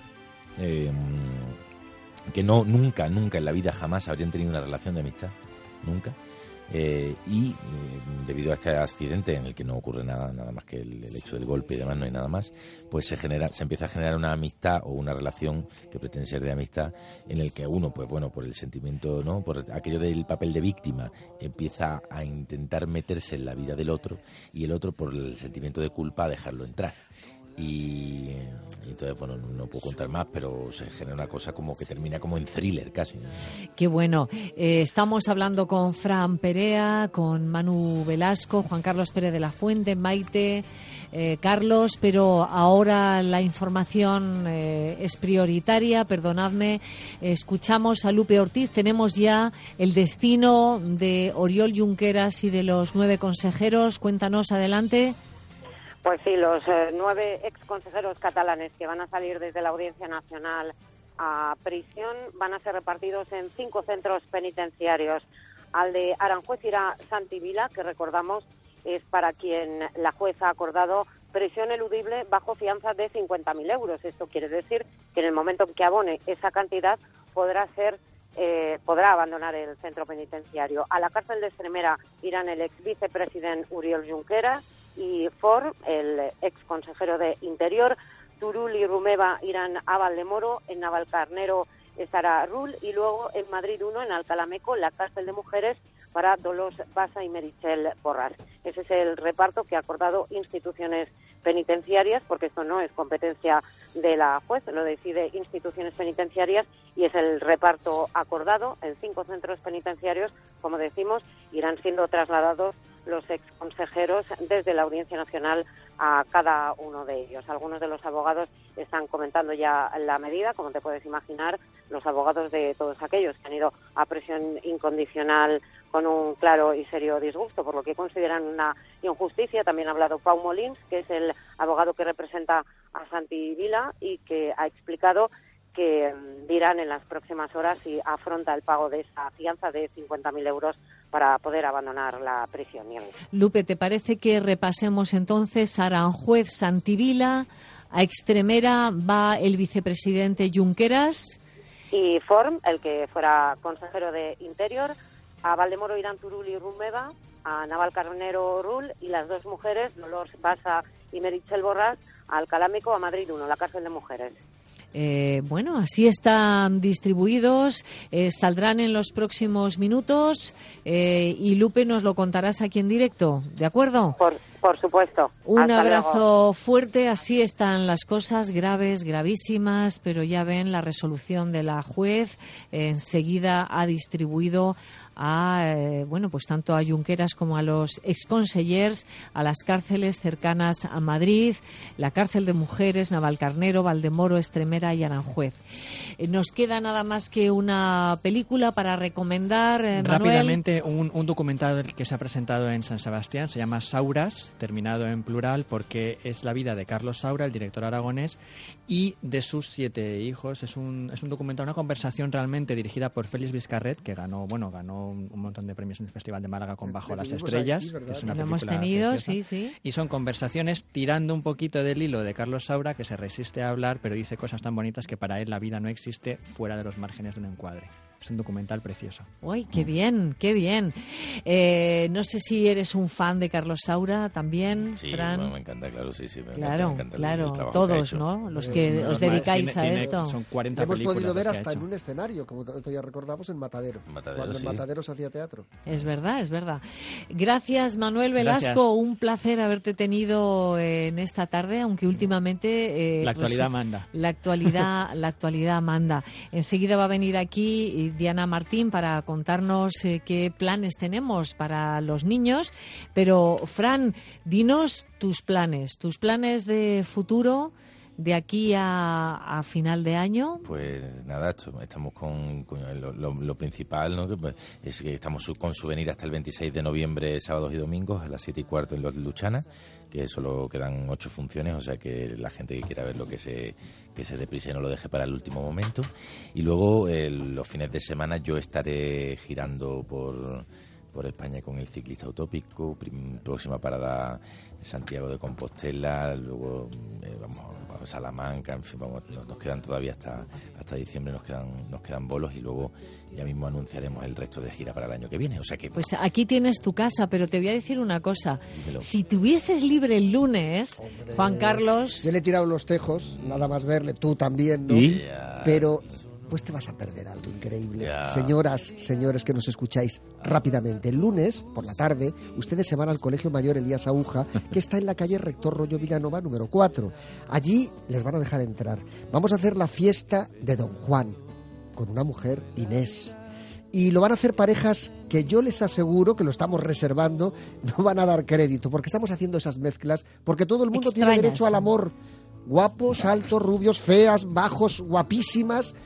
que nunca en la vida jamás habrían tenido una relación de amistad, nunca. Debido a este accidente en el que no ocurre nada más que el hecho del golpe y demás, no hay nada más, pues se empieza a generar una amistad o una relación que pretende ser de amistad, en el que uno, pues bueno, por el sentimiento, ¿no?, por aquello del papel de víctima, empieza a intentar meterse en la vida del otro, y el otro, por el sentimiento de culpa, a dejarlo entrar. Y entonces, bueno, no puedo contar más, pero se genera una cosa como que termina como en thriller casi, ¿no? Qué bueno. Estamos hablando con Fran Perea, con Manu Velasco, Juan Carlos Pérez de la Fuente, Maite, Carlos, pero ahora la información es prioritaria, perdonadme. Escuchamos a Lupe Ortiz. Tenemos ya el destino de Oriol Junqueras y de los 9 consejeros. Cuéntanos, adelante. Pues sí, los 9 exconsejeros catalanes que van a salir desde la Audiencia Nacional a prisión van a ser repartidos en 5 centros penitenciarios. Al de Aranjuez irá Santi Vila, que recordamos es para quien la juez ha acordado prisión eludible bajo fianza de 50.000 euros. Esto quiere decir que en el momento en que abone esa cantidad podrá abandonar el centro penitenciario. A la cárcel de Extremera irán el ex vicepresidente Oriol Junqueras y Forn, el ex consejero de Interior. Turull y Rumeva irán a Valdemoro, en Navalcarnero estará Rull, y luego en Madrid 1, en Alcalameco, la cárcel de mujeres para Dolors Bassa y Meritxell Borras. Ese es el reparto que ha acordado instituciones penitenciarias, porque esto no es competencia de la juez, lo decide instituciones penitenciarias, y es el reparto acordado en 5 centros penitenciarios. Como decimos, irán siendo trasladados los exconsejeros desde la Audiencia Nacional a cada uno de ellos. Algunos de los abogados están comentando ya la medida, como te puedes imaginar, los abogados de todos aquellos que han ido a prisión incondicional con un claro y serio disgusto, por lo que consideran una injusticia. También ha hablado Pau Molins, que es el abogado que representa a Santi Vila, y que ha explicado que dirán en las próximas horas si afronta el pago de esa fianza de 50.000 euros para poder abandonar la prisión. Lupe, ¿te parece que repasemos entonces Aranjuez, Santi Vila, a Extremera va el vicepresidente Junqueras? Y Forn, el que fuera consejero de Interior. A Valdemoro irán Turull y Rumeva, a Navalcarnero Rull, y las 2 mujeres, Dolors Bassa y Meritxell Borras, a Alcalámico, a Madrid 1, la cárcel de mujeres. Bueno, así están distribuidos, saldrán en los próximos minutos, y Lupe, nos lo contarás aquí en directo, ¿de acuerdo? Por supuesto. Un abrazo fuerte. Así están las cosas, graves, gravísimas, pero ya ven la resolución de la juez. Enseguida ha distribuido a pues tanto a Junqueras como a los exconsellers a las cárceles cercanas a Madrid, la cárcel de mujeres, Navalcarnero, Valdemoro, Extremera, Herrera y Aranjuez. Nos queda nada más que una película para recomendar, Manuel. Rápidamente, un documental que se ha presentado en San Sebastián, se llama Sauras, terminado en plural, porque es la vida de Carlos Saura, el director aragonés, y de sus 7 hijos. Es un documental, una conversación realmente dirigida por Félix Vizcarret, que ganó un montón de premios en el Festival de Málaga con Bajo las Estrellas. Aquí, que es una lo hemos tenido, preciosa. Sí. Y son conversaciones tirando un poquito del hilo de Carlos Saura, que se resiste a hablar, pero dice cosas tan bonitas que para él la vida no existe fuera de los márgenes de un encuadre. Es un documental precioso. ¡Uy, qué bien, qué bien! No sé si eres un fan de Carlos Saura también, sí, Fran. Bueno, me encanta, claro, sí. Claro, me encanta claro, todos, ¿no? Los que os dedicáis a esto. Son 40 hemos películas podido ver hasta en un escenario, como ya recordamos, en Matadero. Cuando en Matadero se hacía teatro. Es verdad, es verdad. Gracias, Manuel Velasco. Gracias. Un placer haberte tenido en esta tarde, aunque últimamente... la actualidad manda. La actualidad manda. Enseguida va a venir aquí Diana Martín para contarnos qué planes tenemos para los niños. Pero, Fran, dinos tus planes de futuro de aquí a final de año. Pues nada, estamos con lo principal, ¿no? Es que estamos con Souvenir hasta el 26 de noviembre, sábados y domingos, a las 7:15 en Los Luchana, que solo quedan 8 funciones, o sea que la gente que quiera ver lo que se deprisa y no lo deje para el último momento. Y luego los fines de semana yo estaré girando por España con el ciclista utópico, próxima parada Santiago de Compostela, luego vamos a Salamanca, en fin, nos quedan todavía hasta diciembre, nos quedan bolos y luego ya mismo anunciaremos el resto de gira para el año que viene, o sea que... Pues aquí tienes tu casa, pero te voy a decir una cosa. Dímelo. Si tuvieses libre el lunes, hombre, Juan Carlos... Yo le he tirado los tejos, nada más verle, tú también, ¿no? ¿Y? Pero... pues te vas a perder algo increíble. Ya. Señoras, señores que nos escucháis rápidamente, el lunes por la tarde ustedes se van al Colegio Mayor Elías Aúja, que está en la calle Rector Rollo Villanova número 4. Allí les van a dejar entrar. Vamos a hacer la fiesta de Don Juan con una mujer, Inés. Y lo van a hacer parejas que yo les aseguro que lo estamos reservando, no van a dar crédito, porque estamos haciendo esas mezclas, porque todo el mundo tiene derecho al amor. Guapos, altos, rubios, feas, bajos, guapísimas,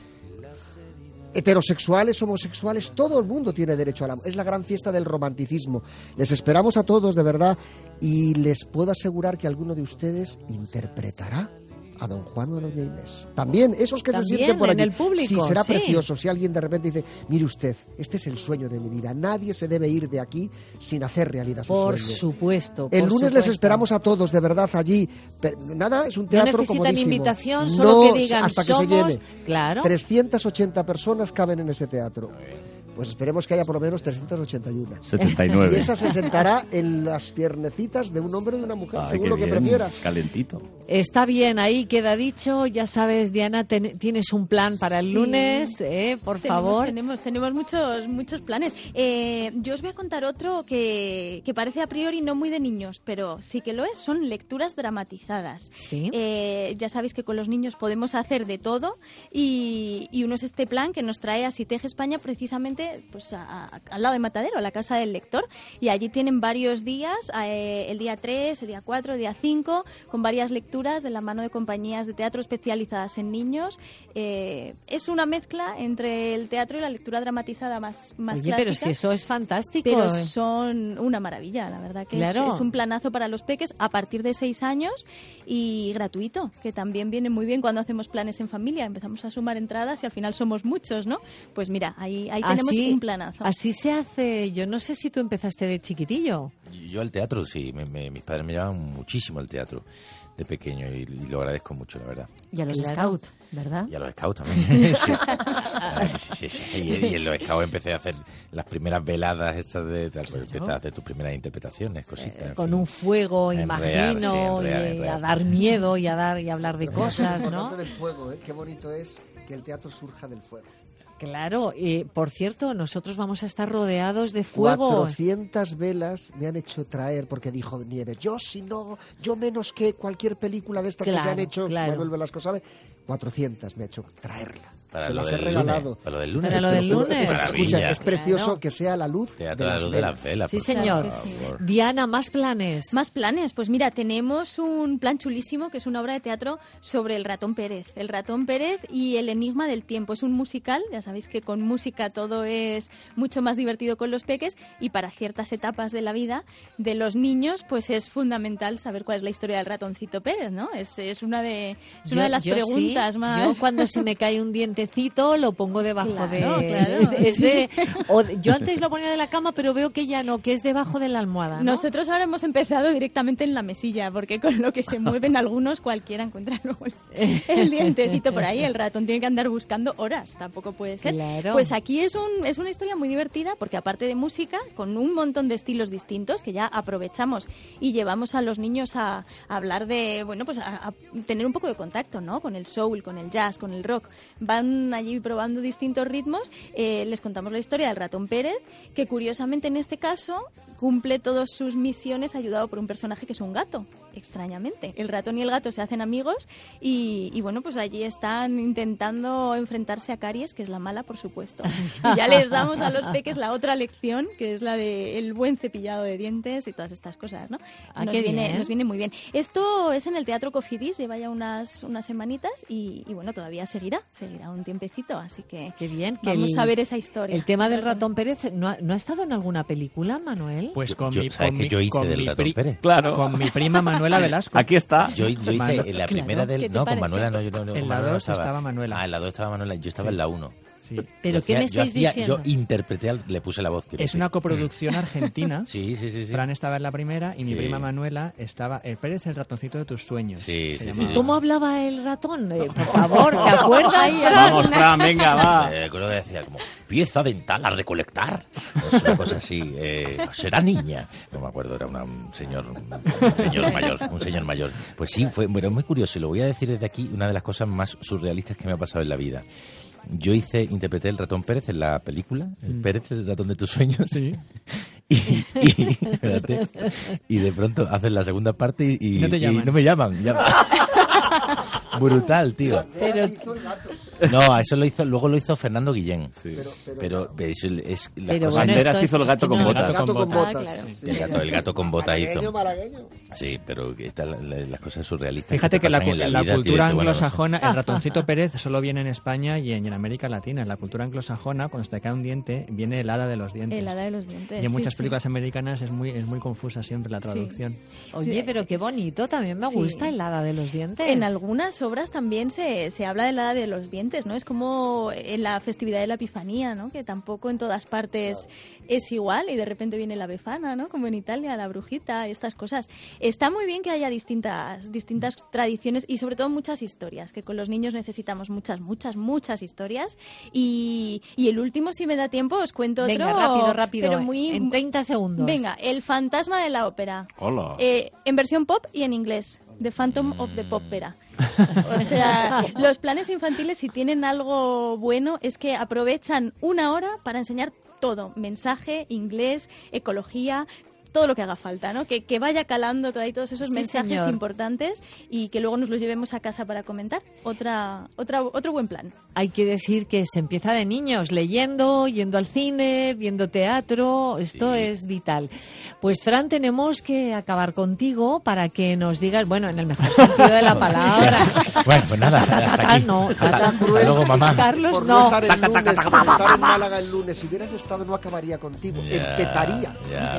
heterosexuales, homosexuales, todo el mundo tiene derecho al amor. Es la gran fiesta del romanticismo. Les esperamos a todos, de verdad, y les puedo asegurar que alguno de ustedes interpretará a Don Juan o a Doña Inés. También, esos que también se sienten por allí. En el público, sí, será sí. precioso. Si alguien de repente dice, mire usted, este es el sueño de mi vida. Nadie se debe ir de aquí sin hacer realidad su por sueño. Supuesto. El por lunes supuesto. les esperamos a todos, de verdad, allí. Pero, nada, es un teatro no necesitan comodísimo. invitación, solo que digan hasta que somos, se llene. Claro. 380 personas caben en ese teatro. Pues esperemos que haya por lo menos 381. 79. Y esa se sentará en las piernecitas de un hombre o de una mujer, según lo que bien, prefiera. Calentito. Está bien, ahí queda dicho. Ya sabes, Diana, tienes un plan para el lunes, por favor. Tenemos muchos planes. Yo os voy a contar otro que parece a priori no muy de niños, pero sí que lo es. Son lecturas dramatizadas. ¿Sí? Ya sabéis que con los niños podemos hacer de todo y uno es este plan que nos trae a Siteje España, precisamente pues al lado de Matadero, a la Casa del Lector, y allí tienen varios días, el día 3, el día 4, el día 5, con varias lecturas de la mano de compañías de teatro especializadas en niños. Es una mezcla entre el teatro y la lectura dramatizada más Oye, clásica. pero si eso es fantástico. Pero son una maravilla, la verdad que claro. es un planazo para los peques a partir de 6 años y gratuito, que también viene muy bien cuando hacemos planes en familia. Empezamos a sumar entradas y al final somos muchos, ¿no? Pues mira, ahí tenemos un planazo. Así se hace. Yo no sé si tú empezaste de chiquitillo. Yo al teatro, sí. Mis padres me llevaban muchísimo al teatro de pequeño y lo agradezco mucho, la verdad. Y a los scouts, ¿verdad? Y a los scouts también. Sí. Y en los scouts empecé a hacer las primeras veladas estas de tal, pues empecé a hacer tus primeras interpretaciones, cositas. Con un fuego, imagino, y a dar miedo y a hablar de cosas, ¿no? Del fuego, qué bonito es que el teatro surja del fuego. Claro, por cierto, nosotros vamos a estar rodeados de fuego. 400 velas me han hecho traer, porque dijo Nieves, yo menos que cualquier película de estas que se han hecho, Manuel Velasco sabe, 400 me ha hecho traerla. Se las he regalado. Para lo del lunes. Para lo del lunes. Escucha, es precioso que sea la luz Teatro de la las luz velas. de las velas. Sí, señor. Diana, más planes. Más planes. Pues mira, tenemos un plan chulísimo que es una obra de teatro sobre el ratón Pérez. El ratón Pérez y el enigma del tiempo. Es un musical, ya sabéis que con música todo es mucho más divertido con los peques y para ciertas etapas de la vida de los niños pues es fundamental saber cuál es la historia del ratoncito Pérez, ¿no? Es una de las preguntas más... Yo cuando se me cae un dientecito lo pongo debajo Claro. Yo antes lo ponía de la cama, pero veo que ya no, que es debajo de la almohada, ¿no? Nosotros ahora hemos empezado directamente en la mesilla, porque con lo que se mueven algunos, cualquiera encuentra luego el dientecito por ahí. El ratón tiene que andar buscando horas, tampoco puede ser. Claro. Pues aquí es una historia muy divertida, porque aparte de música, con un montón de estilos distintos, que ya aprovechamos y llevamos a los niños a hablar de, bueno, pues a tener un poco de contacto, ¿no? Con el soul, con el jazz, con el rock. Van allí probando distintos ritmos. Les contamos la historia del ratón Pérez, que curiosamente en este caso cumple todas sus misiones ayudado por un personaje que es un gato, extrañamente. El ratón y el gato se hacen amigos y bueno, pues allí están intentando enfrentarse a Caries, que es la mala, por supuesto. Y ya les damos a los peques la otra lección, que es la de el buen cepillado de dientes y todas estas cosas, ¿no? Nos viene muy bien. Esto es en el Teatro Cofidis, lleva ya unas semanitas y bueno, todavía seguirá un tiempecito, así que qué bien, que vamos a ver esa historia. El tema del ratón Pérez, ¿no ha estado en alguna película, Manuel? Pues con yo hice del ratón Pérez. Claro. Con mi prima Manuela Velasco. Aquí está. Yo hice en la primera del... No, con Manuela no. En la 2 estaba Manuela. En la 2 estaba Manuela. Yo estaba en la 1. Sí. ¿Pero qué me estáis diciendo? Yo interpreté, le puse la voz. Es una coproducción argentina. Sí. Fran estaba en la primera y mi prima Manuela estaba... El Pérez, el ratoncito de tus sueños. Sí. ¿Cómo hablaba el ratón? Por favor, ¿te acuerdas? Vamos, Fran, venga, va. Creo que decía como, pieza dental a recolectar. Es una cosa así. ¿Será niña? No me acuerdo, era un señor mayor. Pues sí, fue muy curioso. Y lo voy a decir desde aquí, una de las cosas más surrealistas que me ha pasado en la vida. Yo interpreté el ratón Pérez en la película, el Pérez, el ratón de tus sueños. Sí. Y de pronto hacen la segunda parte y no me llaman. Brutal, tío. No, eso luego lo hizo Fernando Guillén. Sí. Pero eso es la cosa. Banderas hizo el gato con botas. El gato con botas hizo. Malagueño. Sí, pero las cosas surrealistas. Fíjate que la cultura anglosajona, el ratoncito Pérez solo viene en España y en América Latina. En la cultura anglosajona, cuando se te cae un diente, viene el hada de los dientes. El hada de los dientes. Y en muchas películas americanas es muy confusa siempre la traducción. Oye, pero qué bonito, también me gusta el hada de los dientes. En algunas obras también se habla del hada de los dientes, ¿no? Es como en la festividad de la Epifanía, ¿no? Que tampoco en todas partes es igual y de repente viene la Befana, ¿no? Como en Italia, la brujita, estas cosas. Está muy bien que haya distintas tradiciones y sobre todo muchas historias, que con los niños necesitamos muchas historias y el último, si me da tiempo, os cuento otro. Venga, rápido, pero muy, en 30 segundos. Venga, El fantasma de la ópera. Hola. En versión pop y en inglés. The Phantom of the Popera. O sea, los planes infantiles, si tienen algo bueno, es que aprovechan una hora para enseñar todo. Mensaje, inglés, ecología, todo lo que haga falta, ¿no? Que vaya calando todos esos mensajes importantes y que luego nos los llevemos a casa para comentar. Otro buen plan. Hay que decir que se empieza de niños, leyendo, yendo al cine, viendo teatro. Esto es vital. Pues, Fran, tenemos que acabar contigo para que nos digas, bueno, en el mejor sentido de la palabra. Bueno, pues nada, hasta aquí. Hasta luego, mamá. Carlos, por no estar el lunes, por estar en Málaga el lunes. Si hubieras estado, no acabaría contigo. Empezaría.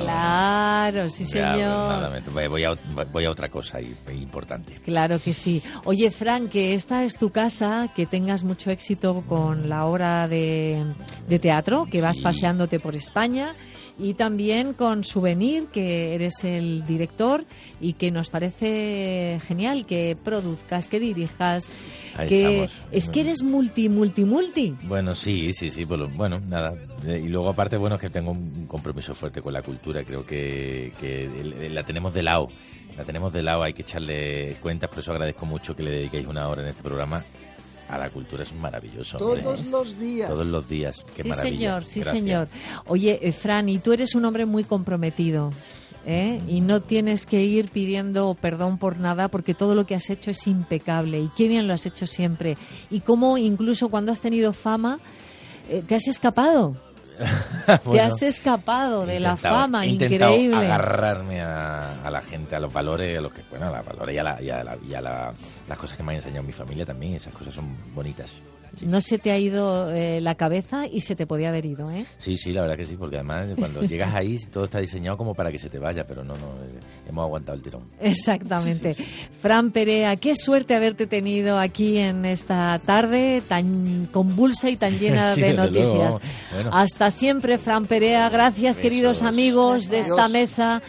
Claro, sí, señor. Nada, voy a otra cosa importante. Claro que sí. Oye, Fran, que esta es tu casa, que tengas mucho éxito con la obra de teatro, que vas paseándote por España, y también con Souvenir, que eres el director y que nos parece genial que produzcas, que dirijas, que estamos. Es que eres multi. Bueno, sí, pues, bueno, nada. Y luego aparte, bueno, es que tengo un compromiso fuerte con la cultura, creo que la tenemos de lado. Hay que echarle cuentas, por eso agradezco mucho que le dediquéis una hora en este programa. A la cultura es maravilloso. Todos los días. Qué maravilla. Sí, señor. Oye, Fran, y tú eres un hombre muy comprometido. Y no tienes que ir pidiendo perdón por nada, porque todo lo que has hecho es impecable y qué bien lo has hecho siempre. Y cómo incluso cuando has tenido fama te has escapado. Bueno, te has escapado de la fama, increíble. He intentado agarrarme a la gente, a los valores, a los que, bueno, a los valores y a las cosas que me ha enseñado mi familia también. Esas cosas son bonitas. Sí. No se te ha ido la cabeza y se te podía haber ido, ¿eh? Sí, la verdad que sí, porque además cuando llegas ahí todo está diseñado como para que se te vaya, pero no, hemos aguantado el tirón. Exactamente. Sí. Fran Perea, qué suerte haberte tenido aquí en esta tarde tan convulsa y tan llena de noticias. Bueno. Hasta siempre, Fran Perea. Gracias, queridos amigos de esta mesa.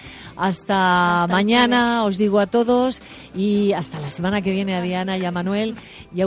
Hasta mañana, os digo a todos, y hasta la semana que viene a Diana y a Manuel.